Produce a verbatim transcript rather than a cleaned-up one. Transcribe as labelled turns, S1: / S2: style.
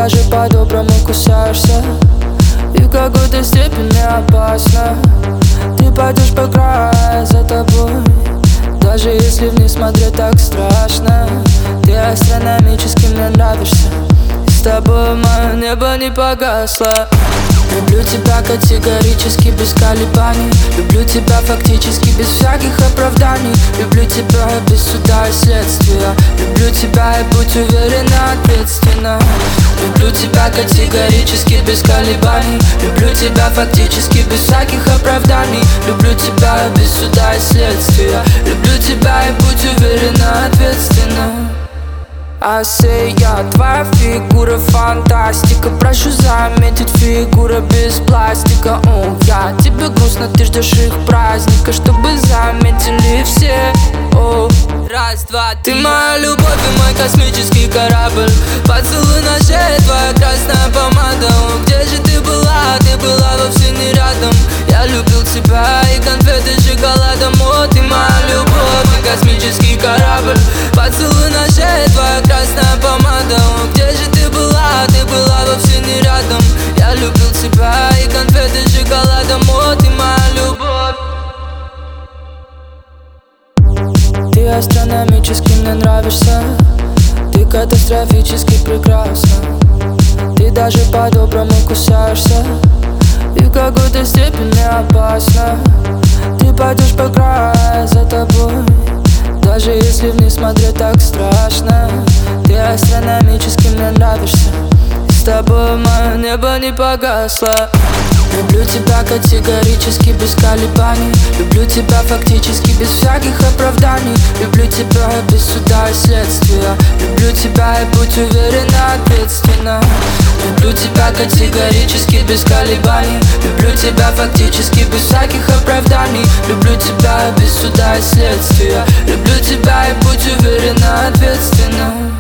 S1: даже по-доброму кусаешься, и в какой-то степени опасно. Ты пойдешь по краю за тобой, даже если вниз смотреть так страшно. Ты астрономически мне нравишься, с тобой мое небо не погасло. Люблю тебя категорически, без колебаний. Люблю тебя фактически, без всяких оправданий. Люблю тебя без суда и следствия. Люблю тебя и будь уверена, ответственно. Люблю тебя категорически, без колебаний. Люблю тебя фактически, без всяких оправданий. Люблю тебя без суда и следствия. Люблю тебя и будь уверена, ответственно. I say, я твоя фигура фантастика. Прошу заметить, фигура без пластика. О, я тебе грустно, ты ждешь их праздника, чтобы заметили все. О, раз, два, ты моя любовь и мой космический корабль. Поцелуй на шее, твоя красная помада. О, где же ты была? Ты была вовсе не рядом. Я любил тебя и конфеты с шоколадом. О, ты моя любовь и космический корабль. Поцелуй на шее, твоя красная помада. О, где же ты была? Ты была вовсе не рядом. Я любил тебя и конфеты с шоколадом. О, ты моя любовь. Ты астрономически мне нравишься, ты катастрофически прекрасна. Ты даже по-доброму кусаешься, и в какой-то степени опасно. Ты пойдешь по краю за тобой, даже если вниз смотреть так страшно. Ты астрономически мне нравишься, с тобой мое небо не погасло. Люблю тебя категорически, без колебаний. Люблю тебя фактически, без всяких оправданий. Люблю тебя без суда и следствия. Люблю тебя и будь уверена, ответственно. Люблю тебя категорически, без колебаний. Люблю тебя фактически, без всяких оправданий. Люблю тебя без суда и следствия. Люблю тебя и будь уверена, ответственно.